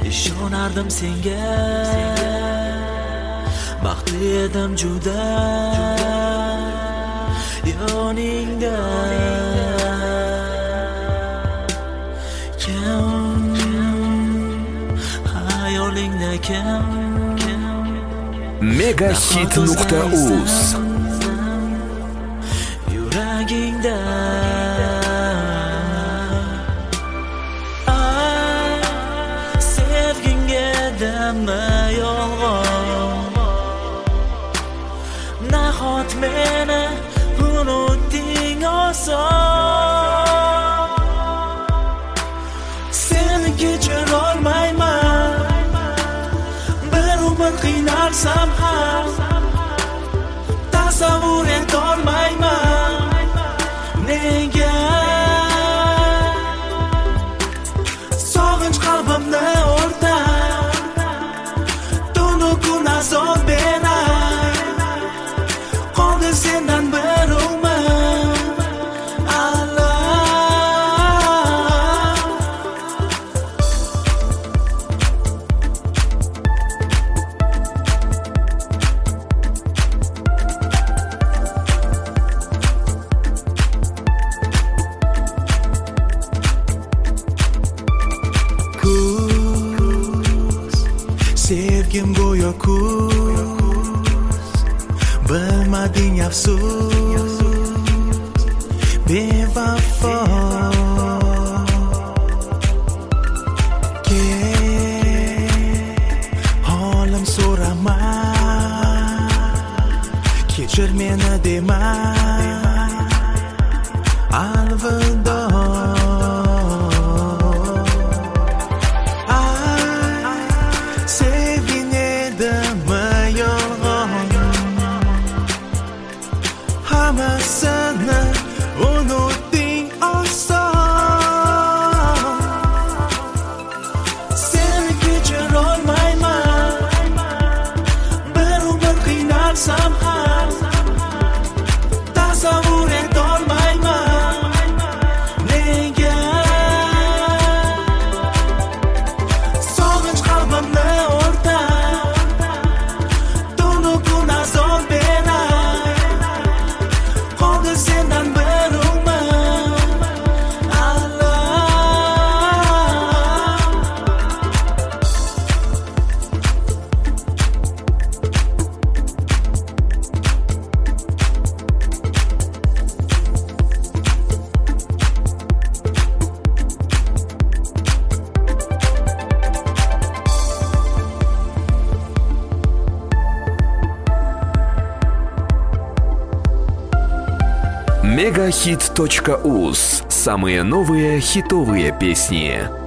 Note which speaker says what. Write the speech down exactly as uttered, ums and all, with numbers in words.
Speaker 1: ishonardim senga, baxtli edim juda yoningda. Kim hayolingda kim?
Speaker 2: Megahit nuqta uz
Speaker 1: yuragingda. Ay, sevginga dema yolg'on, nahot meni unutding oson. Seni kechirolmayman, bir umr qiynalsam ham tasavvur etolmayman. Nega sog'inch qalbimni o'rtab, tunu kun azob berar. Qoldi sendan bir umr sevgim go'yo kuz, bilmading afsus, bevafo. Kel, holim so'rama, kechir meni dema, alvido. Hammasini unutding oson. Seni kechirolmayman, bir umr qiynalsam ham tasavvur etolmayman. Nega sog'inch qalbimni o'rtab, tunu kun azob berar. Sendan bir umr
Speaker 2: Megahit точка уз. Самые новые хитовые песни.